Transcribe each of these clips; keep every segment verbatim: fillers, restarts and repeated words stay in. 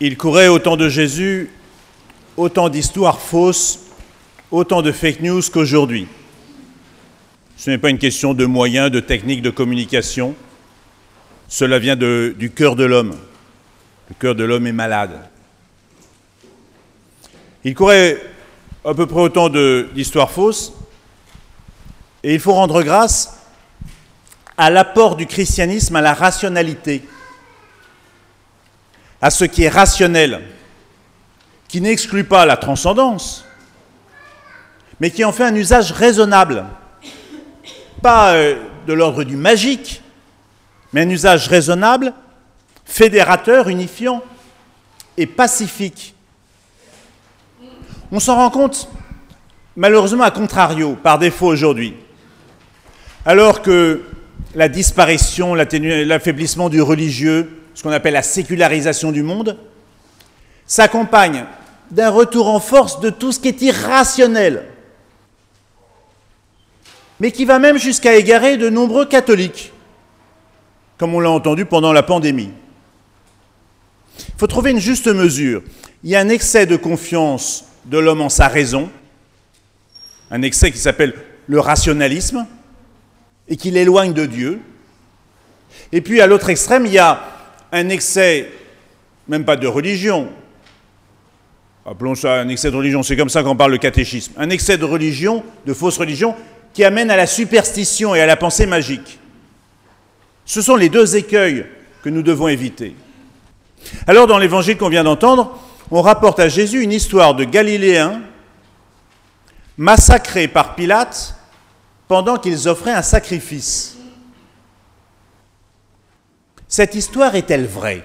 Il courait au temps de Jésus autant d'histoires fausses, autant de fake news qu'aujourd'hui. Ce n'est pas une question de moyens, de techniques de communication. Cela vient de, du cœur de l'homme. Le cœur de l'homme est malade. Il courait à peu près autant de, d'histoires fausses. Et il faut rendre grâce à l'apport du christianisme à la rationalité, à ce qui est rationnel, qui n'exclut pas la transcendance, mais qui en fait un usage raisonnable, pas euh, de l'ordre du magique, mais un usage raisonnable, fédérateur, unifiant et pacifique. On s'en rend compte, malheureusement à contrario, par défaut aujourd'hui, alors que la disparition, l'affaiblissement du religieux, ce qu'on appelle la sécularisation du monde, s'accompagne d'un retour en force de tout ce qui est irrationnel, mais qui va même jusqu'à égarer de nombreux catholiques, comme on l'a entendu pendant la pandémie. Il faut trouver une juste mesure. Il y a un excès de confiance de l'homme en sa raison, un excès qui s'appelle le rationalisme, et qui l'éloigne de Dieu. Et puis à l'autre extrême, il y a un excès, même pas de religion, appelons ça un excès de religion, c'est comme ça qu'on parle de catéchisme, un excès de religion, de fausse religion, qui amène à la superstition et à la pensée magique. Ce sont les deux écueils que nous devons éviter. Alors dans l'évangile qu'on vient d'entendre, on rapporte à Jésus une histoire de Galiléens massacrés par Pilate pendant qu'ils offraient un sacrifice. Cette histoire est-elle vraie?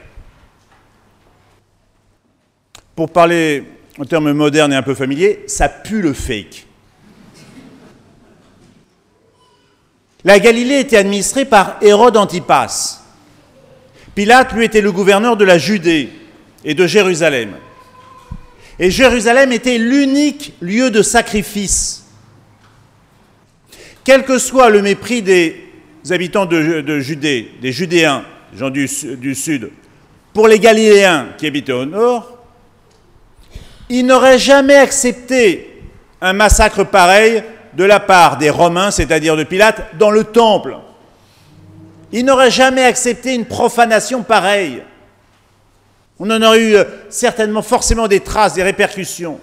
Pour parler en termes modernes et un peu familiers, ça pue le fake. La Galilée était administrée par Hérode Antipas. Pilate, lui, était le gouverneur de la Judée et de Jérusalem. Et Jérusalem était l'unique lieu de sacrifice. Quel que soit le mépris des habitants de, de Judée, des Judéens, des gens du, du sud, pour les Galiléens qui habitaient au nord, ils n'auraient jamais accepté un massacre pareil de la part des Romains, c'est-à-dire de Pilate, dans le temple. Ils n'auraient jamais accepté une profanation pareille. On en aurait eu certainement forcément des traces, des répercussions.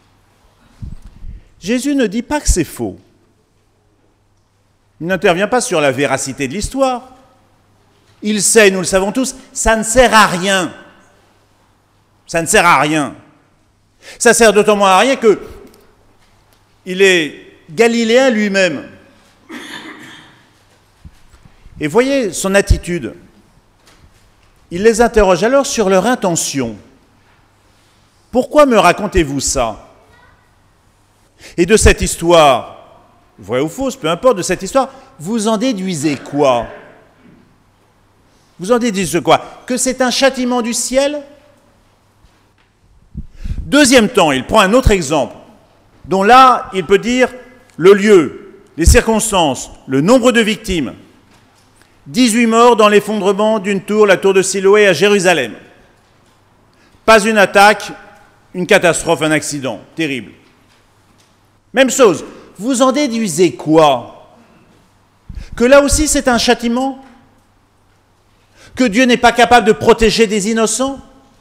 Jésus ne dit pas que c'est faux. Il n'intervient pas sur la véracité de l'histoire. Il sait, nous le savons tous, ça ne sert à rien. Ça ne sert à rien. Ça sert d'autant moins à rien que il est galiléen lui-même. Et voyez son attitude. Il les interroge alors sur leur intention. Pourquoi me racontez-vous ça? Et de cette histoire, vraie ou fausse, peu importe, de cette histoire, vous en déduisez quoi? Vous en déduisez quoi? Que c'est un châtiment du ciel? Deuxième temps, il prend un autre exemple, dont là, il peut dire le lieu, les circonstances, le nombre de victimes. dix-huit morts dans l'effondrement d'une tour, la tour de Siloé à Jérusalem. Pas une attaque, une catastrophe, un accident terrible. Même chose, vous en déduisez quoi? Que là aussi c'est un châtiment? Que Dieu n'est pas capable de protéger des innocents?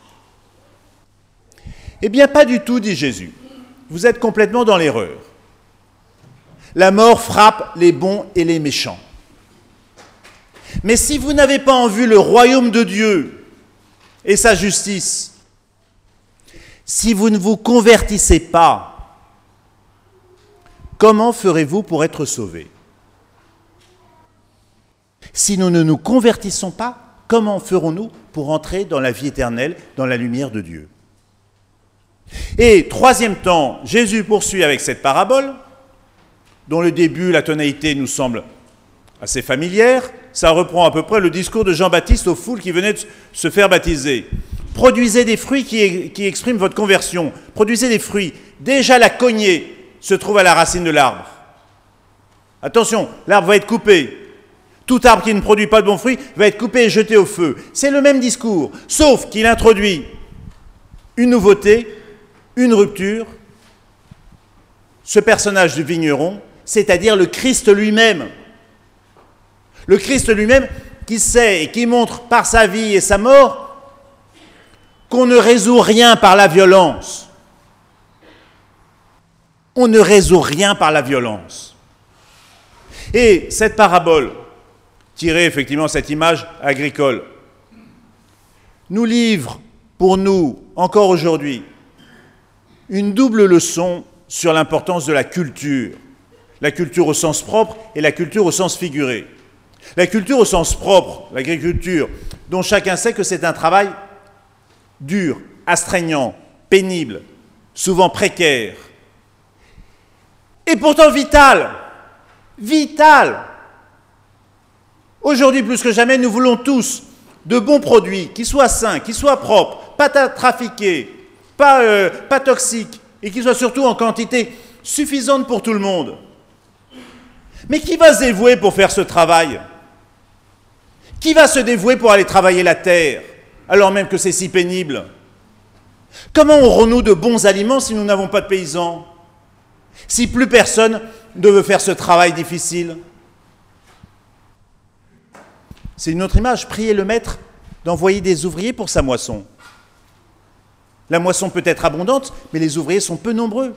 Eh bien, pas du tout, dit Jésus. Vous êtes complètement dans l'erreur. La mort frappe les bons et les méchants. Mais si vous n'avez pas en vue le royaume de Dieu et sa justice, si vous ne vous convertissez pas, comment ferez-vous pour être sauvés? Si nous ne nous convertissons pas, comment ferons-nous pour entrer dans la vie éternelle, dans la lumière de Dieu? Et troisième temps, Jésus poursuit avec cette parabole, dont le début, la tonalité nous semble assez familière. Ça reprend à peu près le discours de Jean-Baptiste aux foules qui venaient de se faire baptiser. Produisez des fruits qui, qui expriment votre conversion. Produisez des fruits. Déjà la cognée se trouve à la racine de l'arbre. Attention, l'arbre va être coupé. Tout arbre qui ne produit pas de bons fruits va être coupé et jeté au feu. C'est le même discours, sauf qu'il introduit une nouveauté, une rupture, ce personnage du vigneron, c'est-à-dire le Christ lui-même. Le Christ lui-même qui sait et qui montre par sa vie et sa mort qu'on ne résout rien par la violence. On ne résout rien par la violence. Et cette parabole, tirée effectivement de cette image agricole, nous livre pour nous, encore aujourd'hui, une double leçon sur l'importance de la culture. La culture au sens propre et la culture au sens figuré. La culture au sens propre, l'agriculture, dont chacun sait que c'est un travail dur, astreignant, pénible, souvent précaire, et pourtant vital. Vital. Aujourd'hui, plus que jamais, nous voulons tous de bons produits, qui soient sains, qui soient propres, pas trafiqués, pas, euh, pas toxiques, et qui soient surtout en quantité suffisante pour tout le monde. Mais qui va se dévouer pour faire ce travail? Qui va se dévouer pour aller travailler la terre, alors même que c'est si pénible? Comment aurons-nous de bons aliments si nous n'avons pas de paysans? Si plus personne ne veut faire ce travail difficile? C'est une autre image. Priez le maître d'envoyer des ouvriers pour sa moisson. La moisson peut être abondante, mais les ouvriers sont peu nombreux.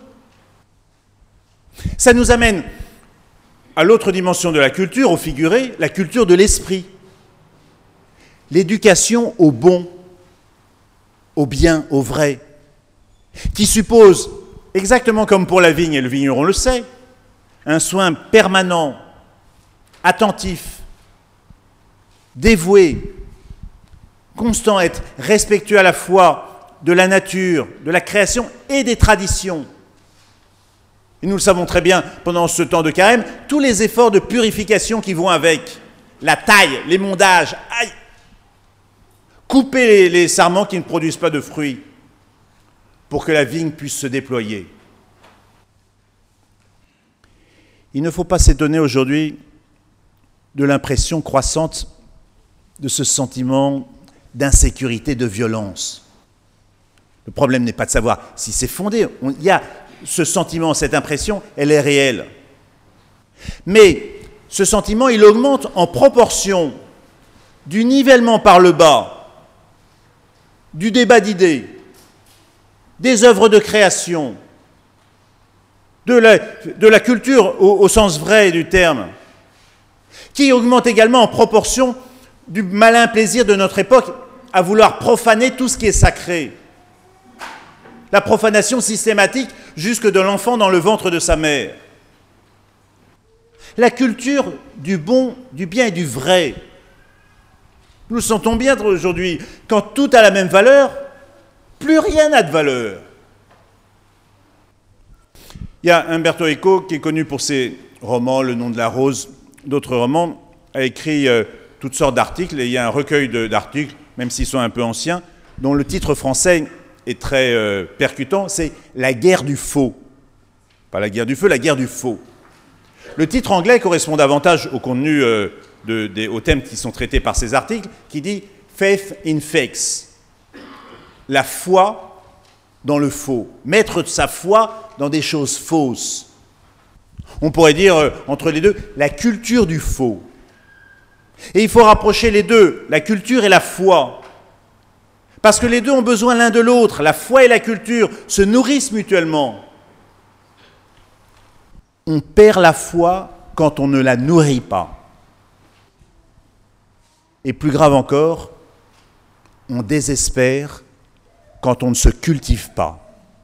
Ça nous amène à l'autre dimension de la culture, au figuré, la culture de l'esprit. L'éducation au bon, au bien, au vrai, qui suppose, exactement comme pour la vigne, et le vigneron le sait, un soin permanent, attentif, dévoué, constant, être respectueux à la fois de la nature, de la création et des traditions. Et nous le savons très bien, pendant ce temps de carême, tous les efforts de purification qui vont avec, la taille, l'émondages, aïe, couper les, les sarments qui ne produisent pas de fruits pour que la vigne puisse se déployer. Il ne faut pas s'étonner aujourd'hui de l'impression croissante de ce sentiment d'insécurité, de violence. Le problème n'est pas de savoir si c'est fondé. On, il y a ce sentiment, cette impression, elle est réelle. Mais ce sentiment, il augmente en proportion du nivellement par le bas, du débat d'idées, des œuvres de création, de la, de la culture au, au sens vrai du terme, qui augmente également en proportion du malin plaisir de notre époque à vouloir profaner tout ce qui est sacré. La profanation systématique jusque de l'enfant dans le ventre de sa mère. La culture du bon, du bien et du vrai. Nous le sentons bien aujourd'hui, quand tout a la même valeur, plus rien n'a de valeur. Il y a Umberto Eco qui est connu pour ses romans, Le nom de la rose, d'autres romans, a écrit euh, toutes sortes d'articles, et il y a un recueil de, d'articles, même s'ils sont un peu anciens, dont le titre français est très euh, percutant, c'est « La guerre du faux ». Pas la guerre du feu, la guerre du faux. Le titre anglais correspond davantage au contenu, euh, de, de, aux thèmes qui sont traités par ces articles, qui dit « Faith in fakes », la foi dans le faux, mettre sa foi dans des choses fausses. On pourrait dire, euh, entre les deux, la culture du faux. Et il faut rapprocher les deux, la culture et la foi. Parce que les deux ont besoin l'un de l'autre. La foi et la culture se nourrissent mutuellement. On perd la foi quand on ne la nourrit pas. Et plus grave encore, on désespère quand on ne se cultive pas.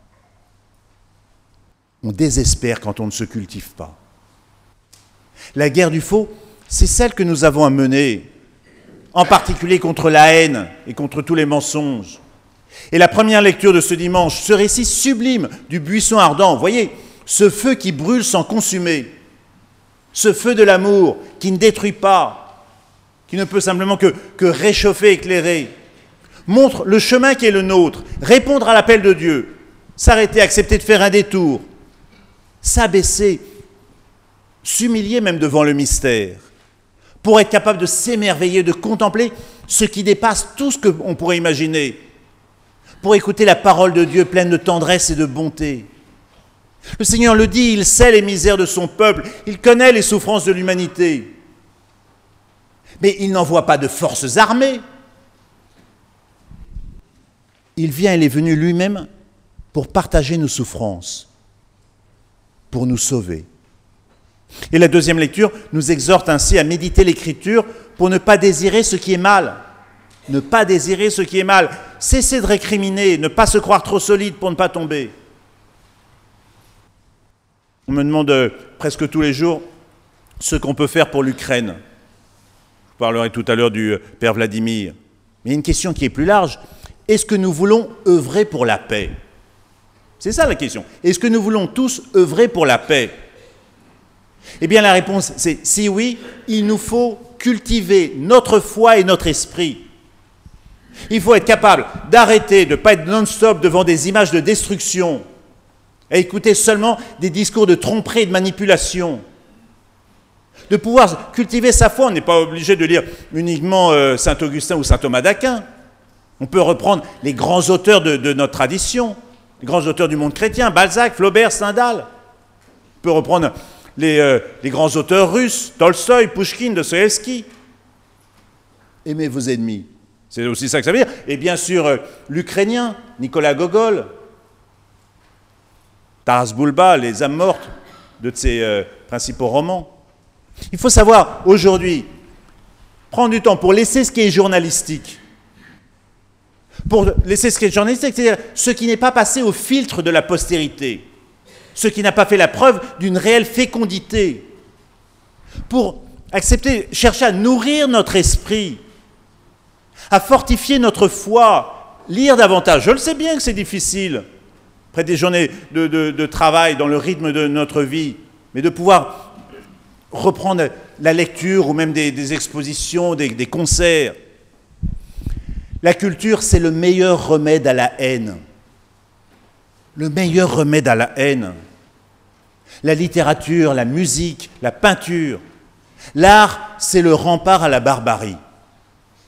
On désespère quand on ne se cultive pas. La guerre du faux, c'est celle que nous avons à mener, en particulier contre la haine et contre tous les mensonges. Et la première lecture de ce dimanche, ce récit sublime du buisson ardent, vous voyez, ce feu qui brûle sans consumer, ce feu de l'amour qui ne détruit pas, qui ne peut simplement que, que réchauffer, éclairer, montre le chemin qui est le nôtre, répondre à l'appel de Dieu, s'arrêter, accepter de faire un détour, s'abaisser, s'humilier même devant le mystère, pour être capable de s'émerveiller, de contempler ce qui dépasse tout ce qu'on pourrait imaginer, pour écouter la parole de Dieu pleine de tendresse et de bonté. Le Seigneur le dit, il sait les misères de son peuple, il connaît les souffrances de l'humanité. Mais il n'envoie pas de forces armées. Il vient, il est venu lui-même pour partager nos souffrances, pour nous sauver. Et la deuxième lecture nous exhorte ainsi à méditer l'Écriture pour ne pas désirer ce qui est mal. Ne pas désirer ce qui est mal. Cesser de récriminer, ne pas se croire trop solide pour ne pas tomber. On me demande euh, presque tous les jours ce qu'on peut faire pour l'Ukraine. Je parlerai tout à l'heure du euh, Père Vladimir. Mais il y a une question qui est plus large. Est-ce que nous voulons œuvrer pour la paix ? C'est ça la question. Est-ce que nous voulons tous œuvrer pour la paix ? Eh bien la réponse c'est si oui, il nous faut cultiver notre foi et notre esprit. Il faut être capable d'arrêter, de ne pas être non-stop devant des images de destruction, à écouter seulement des discours de tromperie et de manipulation. De pouvoir cultiver sa foi, on n'est pas obligé de lire uniquement euh, saint Augustin ou saint Thomas d'Aquin. On peut reprendre les grands auteurs de, de notre tradition, les grands auteurs du monde chrétien, Balzac, Flaubert, Stendhal. On peut reprendre les, euh, les grands auteurs russes, Tolstoï, Pouchkine, Dostoïevski. Aimez vos ennemis. C'est aussi ça que ça veut dire. Et bien sûr, euh, l'Ukrainien, Nicolas Gogol, Taras Bulba, Les âmes mortes, deux de ses euh, principaux romans. Il faut savoir, aujourd'hui, prendre du temps pour laisser ce qui est journalistique. Pour laisser ce qui est journalistique, c'est-à-dire ce qui n'est pas passé au filtre de la postérité, ce qui n'a pas fait la preuve d'une réelle fécondité. Pour accepter, chercher à nourrir notre esprit, à fortifier notre foi, lire davantage. Je le sais bien que c'est difficile, après des journées de, de, de travail, dans le rythme de notre vie, mais de pouvoir reprendre la lecture ou même des, des expositions, des, des concerts. La culture, c'est le meilleur remède à la haine. Le meilleur remède à la haine. La littérature, la musique, la peinture. L'art, c'est le rempart à la barbarie.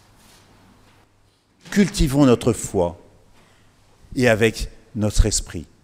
Cultivons notre foi et avec notre esprit.